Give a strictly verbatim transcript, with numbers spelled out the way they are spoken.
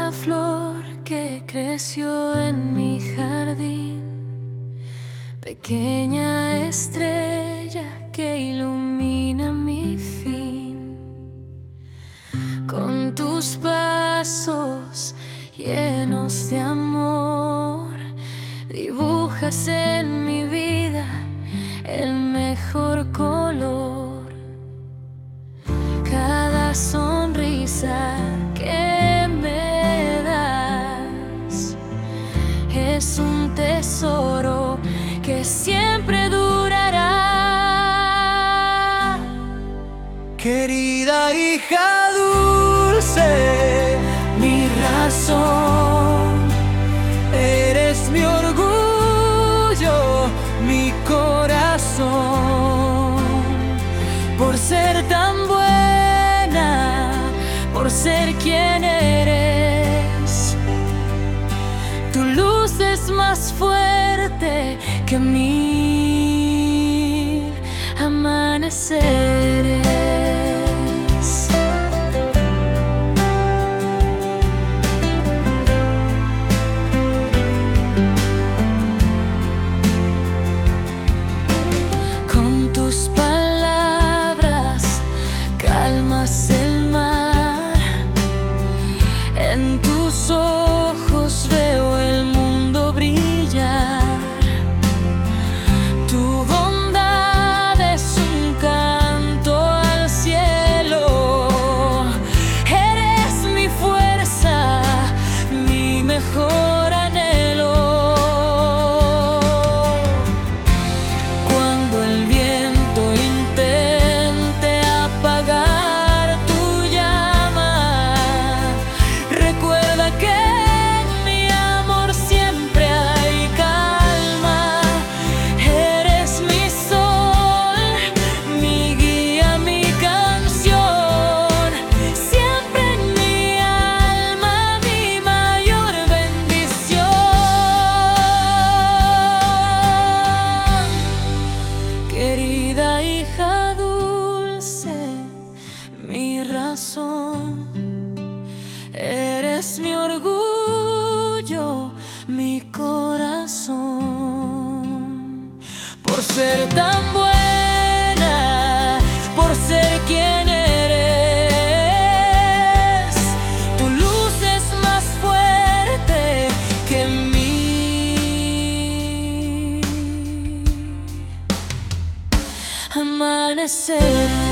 una flor que creció en mi jardín, pequeña estrella que ilumina mi fin. Con tus pasos llenos de amor, dibujas en mi vida el mejor color. Cada sonrisa que me das es un tesoro que siempre durará. Querida hija dulce, mi razón, eres mi orgullo, mi corazón. Por ser tan buena, por ser quien eres, tu luz es más fuerte que mil amaneceres. Con tus palabras calmas el mar, en tus ojos veo el mundo brillar. Tu bondad es un canto al cielo, eres mi fuerza, mi mejor anhelo. Cuando el viento intente apagar tu llama, recuerda que en mi amor siempre hay calma. Eres mi sol, mi guía, mi canción, siempre en mi alma mi mayor bendición. Querida hija dulce, mi razón, eres mi orgullo, mi corazón. Por ser tan buena, por ser quien eres, tu luz es más fuerte que mil amaneceres.